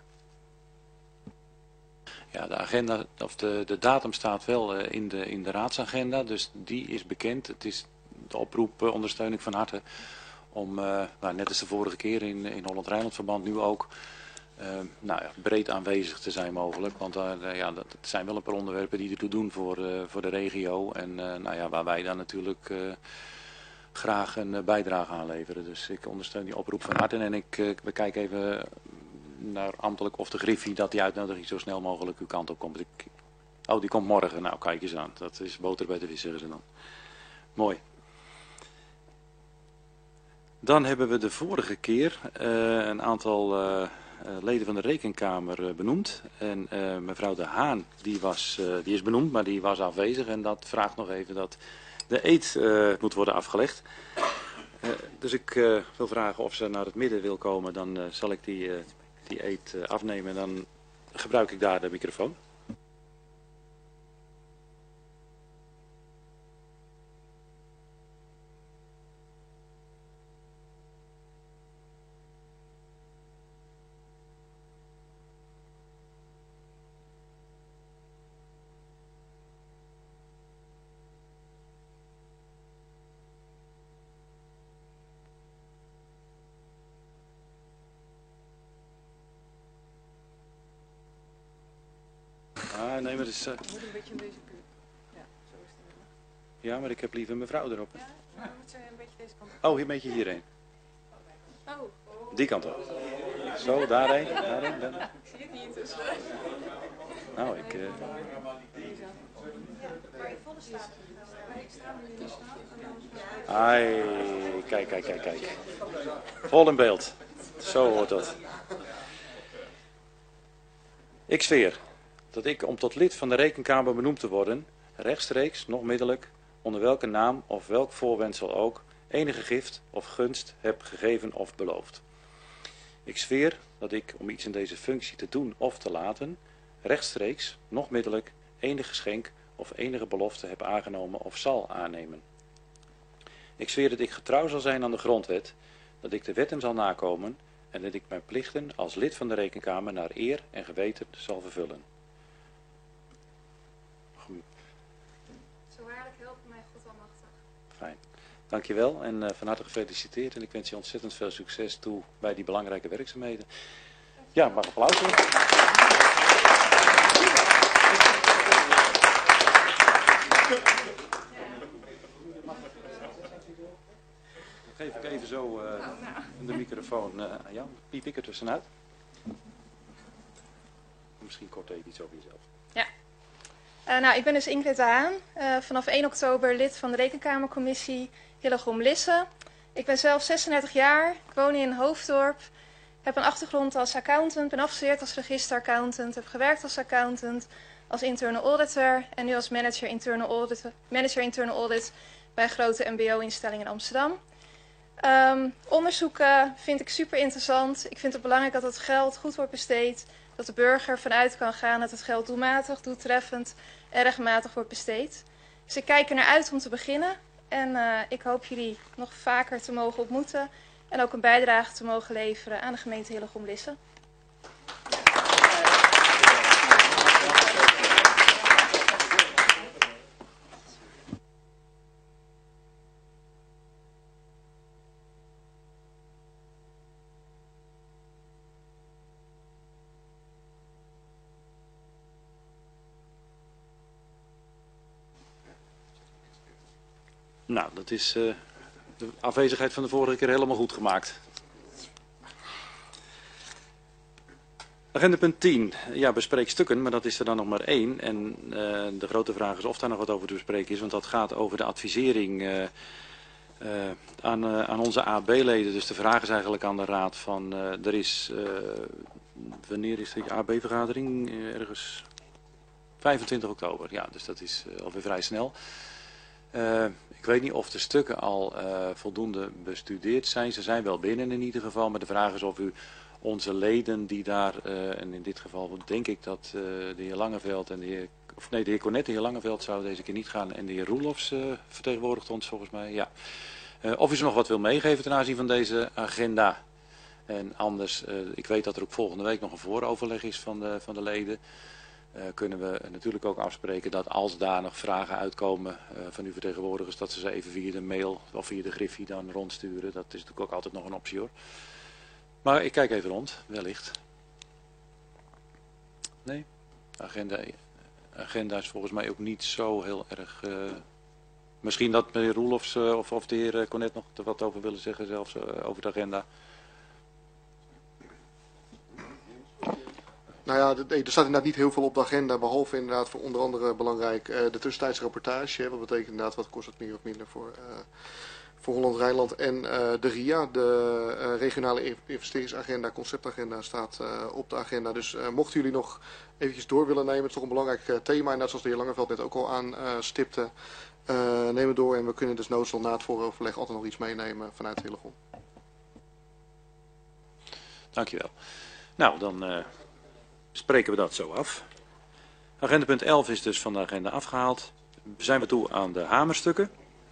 Speaker 1: Ja, de agenda, of de, de datum staat wel uh, in, de, in de raadsagenda, dus die is bekend. Het is de oproep, uh, ondersteun ik van harte, om, uh, nou, net als de vorige keer in, in Holland-Rijnland verband, nu ook uh, nou ja, breed aanwezig te zijn mogelijk. Want uh, ja, dat, dat zijn wel een paar onderwerpen die ertoe doen voor, uh, voor de regio en uh, nou ja, waar wij dan natuurlijk uh, graag een uh, bijdrage aan leveren. Dus ik ondersteun die oproep van harte en ik uh, bekijk even naar ambtelijk of de Griffie dat die uitnodiging zo snel mogelijk uw kant op komt. Ik, oh, die komt morgen. Nou, kijk eens aan. Dat is boter bij de vis, zeggen ze dan. Mooi. Dan hebben we de vorige keer uh, een aantal uh, uh, leden van de Rekenkamer uh, benoemd. En uh, mevrouw De Haan, die, was, uh, die is benoemd, maar die was afwezig. En dat vraagt nog even dat de eed uh, moet worden afgelegd. Uh, dus ik uh, wil vragen of ze naar het midden wil komen. Dan uh, zal ik die... Uh, die eed uh, afnemen en dan gebruik ik daar de microfoon. Ah, nee, maar dat is... Uh...
Speaker 3: Je moet een beetje in deze buurt. Ja, zo is het.
Speaker 1: Ja, maar ik heb liever mevrouw erop.
Speaker 3: Ja, dan moet ze een beetje deze kant op.
Speaker 1: Oh, hier een beetje hierheen.
Speaker 3: Oh.
Speaker 1: Die kant op. Zo, daarheen. daarheen dan.
Speaker 3: Ik zie het niet, dus...
Speaker 1: Nou, ik... Uh... Ai, kijk, kijk, kijk, kijk. Vol in beeld. Zo hoort dat. Ik zweer dat ik, om tot lid van de Rekenkamer benoemd te worden, rechtstreeks, nog middelijk, onder welke naam of welk voorwendsel ook, enige gift of gunst heb gegeven of beloofd. Ik zweer dat ik, om iets in deze functie te doen of te laten, rechtstreeks, nog middelijk, enig geschenk of enige belofte heb aangenomen of zal aannemen. Ik zweer dat ik getrouw zal zijn aan de grondwet, dat ik de wetten zal nakomen en dat ik mijn plichten als lid van de Rekenkamer naar eer en geweten zal vervullen.
Speaker 3: Zo waarlijk helpen mij God almachtig.
Speaker 1: Fijn. Dankjewel en uh, van harte gefeliciteerd. En ik wens je ontzettend veel succes toe bij die belangrijke werkzaamheden. Ja, mag applaus doen. Dan geef ik even zo uh, de microfoon uh, aan jou. Piep ik er tussenuit. Misschien kort even iets over jezelf.
Speaker 14: Ja. Uh, nou, ik ben dus Ingrid de Haan. Uh, vanaf één oktober lid van de Rekenkamercommissie Hillegom-Lisse. Ik ben zelf zesendertig jaar. Ik woon in Hoofddorp. Heb een achtergrond als accountant. Ben afgestudeerd als registeraccountant. Heb gewerkt als accountant. Als internal auditor. En nu als manager internal audit, manager internal audit bij een grote M B O-instelling in Amsterdam. Um, onderzoeken vind ik super interessant. Ik vind het belangrijk dat het geld goed wordt besteed. Dat de burger ervan uit kan gaan dat het geld doelmatig, doeltreffend en rechtmatig wordt besteed. Dus ik kijk er naar uit om te beginnen. En uh, ik hoop jullie nog vaker te mogen ontmoeten. En ook een bijdrage te mogen leveren aan de gemeente Hillegom-Lisse.
Speaker 1: Nou, dat is uh, de afwezigheid van de vorige keer helemaal goed gemaakt. Agenda punt tien. Ja, bespreek stukken, maar dat is er dan nog maar één. En uh, de grote vraag is of daar nog wat over te bespreken is, want dat gaat over de advisering uh, uh, aan, uh, aan onze A B-leden. Dus de vraag is eigenlijk aan de raad van, uh, er is, uh, wanneer is de A B-vergadering? Uh, ergens vijfentwintig oktober, ja, dus dat is uh, alweer vrij snel. Uh, ik weet niet of de stukken al uh, voldoende bestudeerd zijn. Ze zijn wel binnen in ieder geval, maar de vraag is of u onze leden die daar, uh, en in dit geval denk ik dat uh, de heer Langeveld en de heer, of nee, de heer Cornet, de heer Langeveld zou deze keer niet gaan en de heer Roelofs uh, vertegenwoordigt ons volgens mij, ja. Uh, of u ze nog wat wil meegeven ten aanzien van deze agenda. En anders, uh, ik weet dat er ook volgende week nog een vooroverleg is van de, van de leden. Uh, kunnen we natuurlijk ook afspreken dat als daar nog vragen uitkomen uh, van uw vertegenwoordigers, dat ze ze even via de mail of via de griffie dan rondsturen. Dat is natuurlijk ook altijd nog een optie hoor. Maar ik kijk even rond, wellicht. Nee, agenda, agenda is volgens mij ook niet zo heel erg... Uh, misschien dat meneer Roelofs uh, of, of de heer Cornet nog er wat over willen zeggen zelfs uh, over de agenda.
Speaker 15: Nou ja, er staat inderdaad niet heel veel op de agenda, behalve inderdaad voor onder andere belangrijk uh, de tussentijdse rapportage. Wat betekent inderdaad, wat kost het meer of minder voor, uh, voor Holland-Rijnland. En uh, de R I A, de uh, regionale investeringsagenda, conceptagenda, staat uh, op de agenda. Dus uh, mochten jullie nog eventjes door willen nemen, het is toch een belangrijk uh, thema. En net zoals de heer Langeveld net ook al aan uh, stipte, uh, neem het door. En we kunnen dus noodstel na het vooroverleg altijd nog iets meenemen vanuit Hillegom.
Speaker 1: Dankjewel. Nou, dan... Uh... spreken we dat zo af. Agenda punt elf is dus van de agenda afgehaald. Zijn we toe aan de hamerstukken.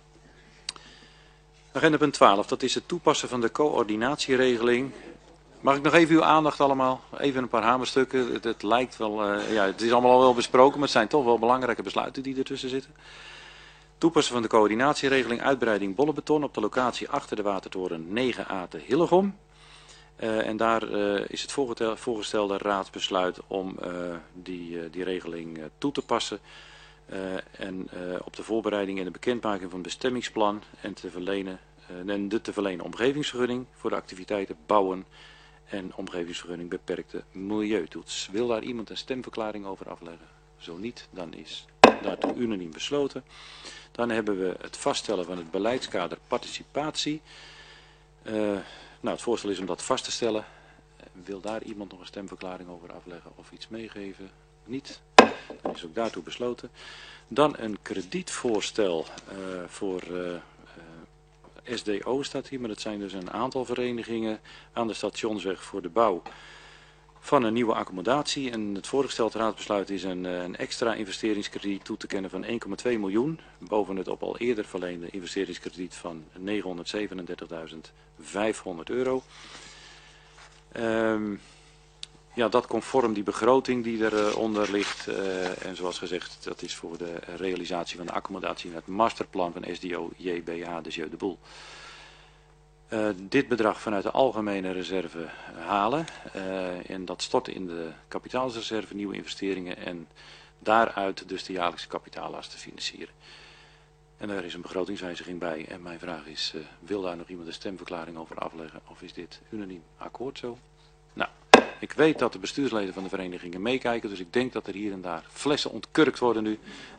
Speaker 1: Agenda punt twaalf, dat is het toepassen van de coördinatieregeling. Mag ik nog even uw aandacht allemaal? Even een paar hamerstukken. Het, het lijkt wel, uh, ja, het is allemaal al wel besproken, maar het zijn toch wel belangrijke besluiten die ertussen zitten. Toepassen van de coördinatieregeling, uitbreiding Bollebeton op de locatie achter de Watertoren negen A te Hillegom. Uh, en daar uh, is het voorgestelde raadsbesluit om uh, die, uh, die regeling uh, toe te passen. Uh, en uh, op de voorbereiding en de bekendmaking van het bestemmingsplan en, te verlenen, uh, en de te verlenen omgevingsvergunning voor de activiteiten bouwen en omgevingsvergunning beperkte milieutoets. Wil daar iemand een stemverklaring over afleggen? Zo niet, dan is daartoe unaniem besloten. Dan hebben we het vaststellen van het beleidskader participatie. Uh, Nou, het voorstel is om dat vast te stellen. Wil daar iemand nog een stemverklaring over afleggen of iets meegeven? Niet. Dan is ook daartoe besloten. Dan een kredietvoorstel uh, voor uh, uh, S D O staat hier, maar dat zijn dus een aantal verenigingen aan de Stationsweg voor de bouw van een nieuwe accommodatie. En het voorgestelde raadsbesluit is een, een extra investeringskrediet toe te kennen van één komma twee miljoen. Boven het op al eerder verleende investeringskrediet van negenhonderdzevenendertigduizend vijfhonderd euro. Um, ja, dat conform die begroting die eronder uh, ligt. Uh, en zoals gezegd, dat is voor de realisatie van de accommodatie in het masterplan van S D O J B H de Jeu de Boel. Uh, dit bedrag vanuit de algemene reserve halen. Uh, en dat stort in de kapitaalsreserve, nieuwe investeringen en daaruit dus de jaarlijkse kapitaallast financieren. En er is een begrotingswijziging bij. En mijn vraag is, uh, wil daar nog iemand een stemverklaring over afleggen? Of is dit unaniem akkoord zo? Nou, ik weet dat de bestuursleden van de verenigingen meekijken. Dus ik denk dat er hier en daar flessen ontkurkt worden nu.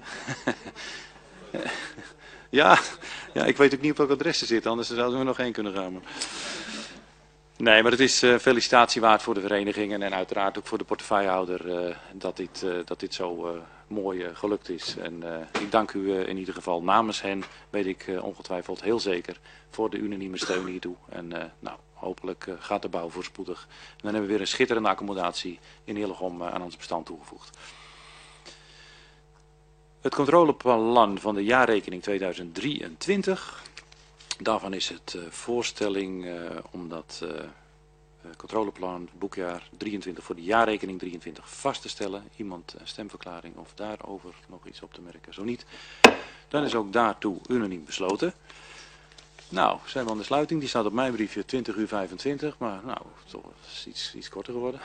Speaker 1: ja, ja, ik weet ook niet op welk adres ze zitten. Anders zouden we nog één kunnen gaan. Maar... Nee, maar het is uh, felicitatie waard voor de verenigingen. En uiteraard ook voor de portefeuillehouder uh, dat, dit, uh, dat dit zo uh, mooi uh, gelukt is. En uh, ik dank u uh, in ieder geval namens hen, weet ik uh, ongetwijfeld heel zeker, voor de unanieme steun hiertoe. En uh, nou, hopelijk uh, gaat de bouw voorspoedig. En dan hebben we weer een schitterende accommodatie in Hillegom uh, aan ons bestand toegevoegd. Het controleplan van de jaarrekening tweeduizend drieëntwintig. Daarvan is het uh, voorstelling uh, om dat uh, controleplan boekjaar drieëntwintig voor de jaarrekening drieëntwintig vast te stellen. Iemand een stemverklaring of daarover nog iets op te merken? Zo niet. Dan is ook daartoe unaniem besloten. Nou, zijn we aan de sluiting. Die staat op mijn briefje twintig uur vijfentwintig, maar nou, toch is iets, iets korter geworden.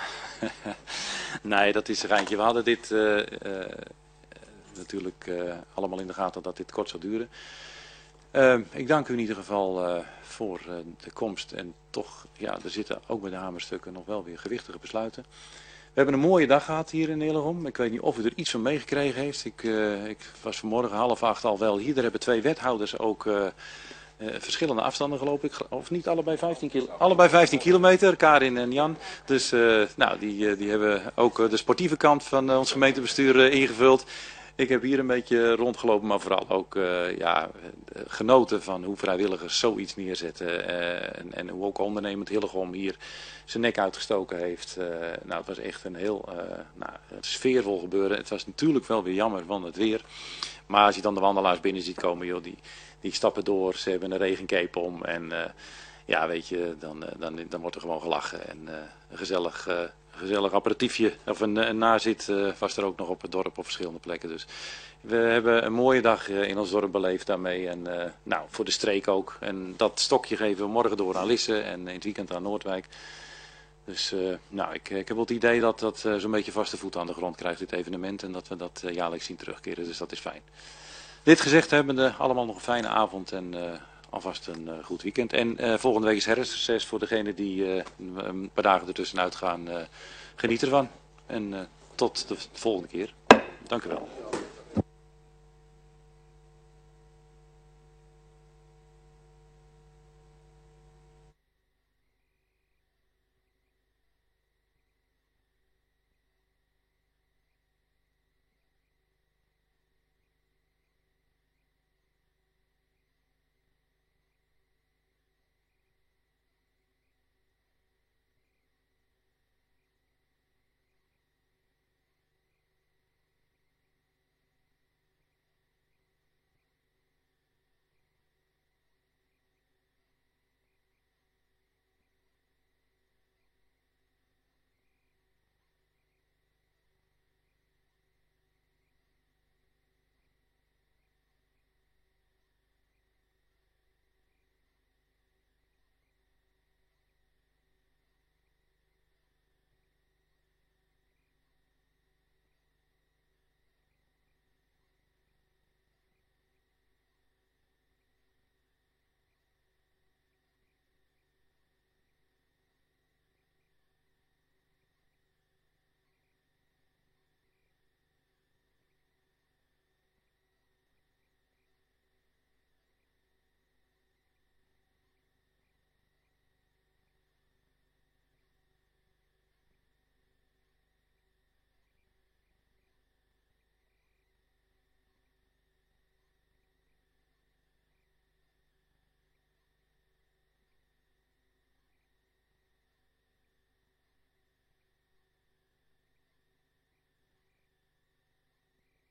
Speaker 1: Nee, dat is een geintje. We hadden dit uh, uh, natuurlijk uh, allemaal in de gaten dat dit kort zou duren. Uh, ik dank u in ieder geval uh, voor uh, de komst en toch, ja, er zitten ook bij de hamerstukken nog wel weer gewichtige besluiten. We hebben een mooie dag gehad hier in Hillegom. Ik weet niet of u er iets van meegekregen heeft. Ik, uh, ik was vanmorgen half acht al wel hier. Er hebben twee wethouders ook uh, uh, verschillende afstanden gelopen. Ik, of niet allebei vijftien, kilo, allebei vijftien kilometer, Karin en Jan. Dus uh, nou, die, uh, die hebben ook uh, de sportieve kant van uh, ons gemeentebestuur uh, ingevuld. Ik heb hier een beetje rondgelopen, maar vooral ook uh, ja, genoten van hoe vrijwilligers zoiets neerzetten. Uh, en, en hoe ook ondernemend Hillegom hier zijn nek uitgestoken heeft. Uh, nou, het was echt een heel uh, nou, sfeervol gebeuren. Het was natuurlijk wel weer jammer van het weer. Maar als je dan de wandelaars binnen ziet komen, joh, die, die stappen door. Ze hebben een regencape om. En uh, ja, weet je, dan, uh, dan, dan wordt er gewoon gelachen. En uh, een gezellig... Uh, gezellig aperitiefje of een, een nazit uh, was er ook nog op het dorp op verschillende plekken. Dus we hebben een mooie dag uh, in ons dorp beleefd daarmee. En uh, nou, voor de streek ook. En dat stokje geven we morgen door aan Lisse en in het weekend aan Noordwijk. Dus uh, nou, ik, ik heb wel het idee dat dat uh, zo'n beetje vaste voet aan de grond krijgt, dit evenement. En dat we dat uh, jaarlijks zien terugkeren. Dus dat is fijn. Dit gezegd hebbende, allemaal nog een fijne avond en... Uh, alvast een uh, goed weekend. En uh, volgende week is herfstreces voor degenen die uh, een paar dagen ertussenuit gaan. Uh, geniet ervan. En uh, tot de volgende keer. Dank u wel.